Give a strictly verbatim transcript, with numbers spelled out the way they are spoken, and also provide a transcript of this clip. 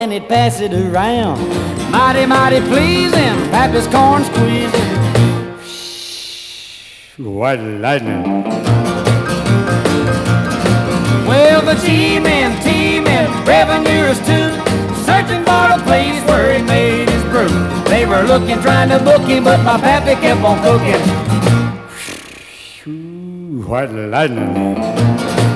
and he'd pass it around. Mighty, mighty pleasing, Pappy's corn squeezing. What lightning. Well, the G-men teaming, revenuers too, searching for a place where he made his brew. They were looking, trying to book him, but my pappy kept on cooking. What lightning.